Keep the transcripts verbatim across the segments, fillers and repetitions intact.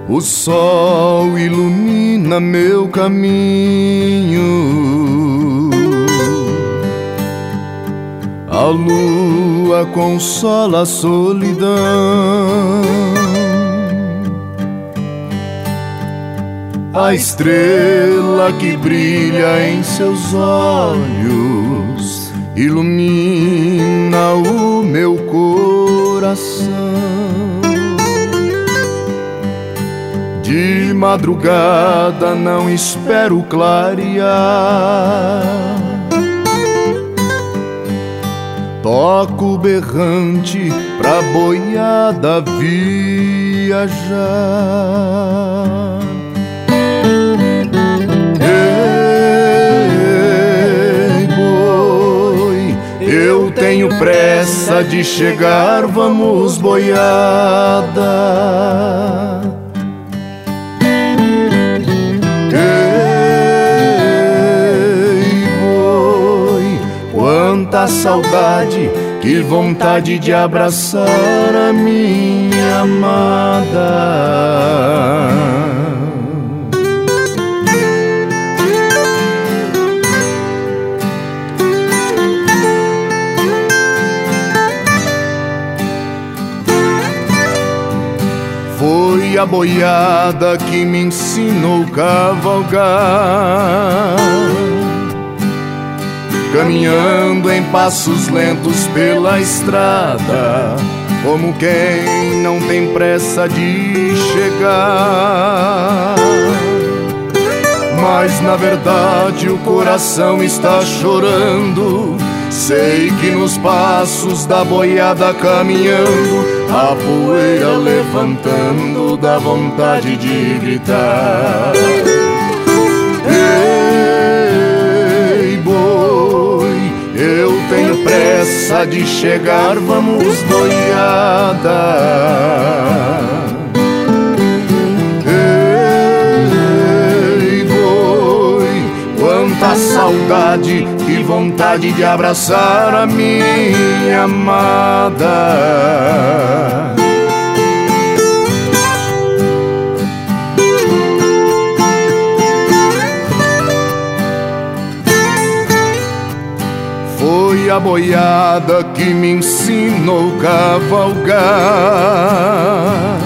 O sol ilumina meu caminho, a lua consola a solidão. A estrela que brilha em seus olhos ilumina o meu coração. De madrugada não espero clarear, toco berrante pra boiada viajar. Ei, boi, eu tenho pressa de chegar, vamos boiada. Quanta saudade, que vontade de abraçar a minha amada. Foi a boiada que me ensinou a cavalgar, caminhando em passos lentos pela estrada, como quem não tem pressa de chegar. Mas na verdade o coração está chorando. Sei que nos passos da boiada caminhando, a poeira levantando, dá vontade de gritar. Eu tenho pressa de chegar, vamos boiada. Ei, boi, quanta saudade, que vontade de abraçar a minha amada. Foi a boiada que me ensinou a cavalgar,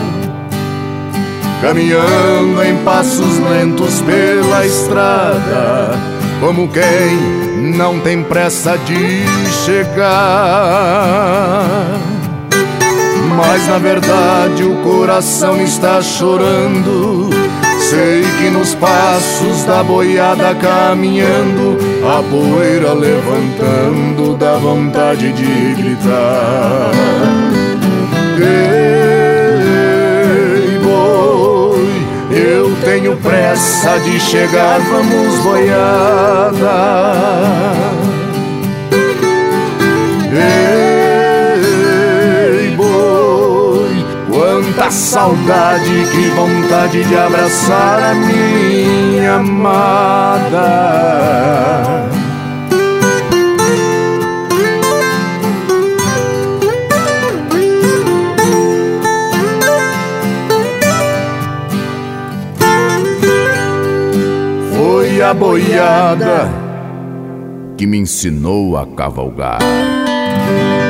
caminhando em passos lentos pela estrada, como quem não tem pressa de chegar. Mas na verdade o coração está chorando. Sei que nos passos da boiada caminhando, a poeira levantando, dá vontade de gritar. Ei, boi, eu tenho pressa de chegar, vamos boiada. Ei, boi, quanta saudade, que vontade de abraçar a minha amada. Foi a boiada que me ensinou a cavalgar.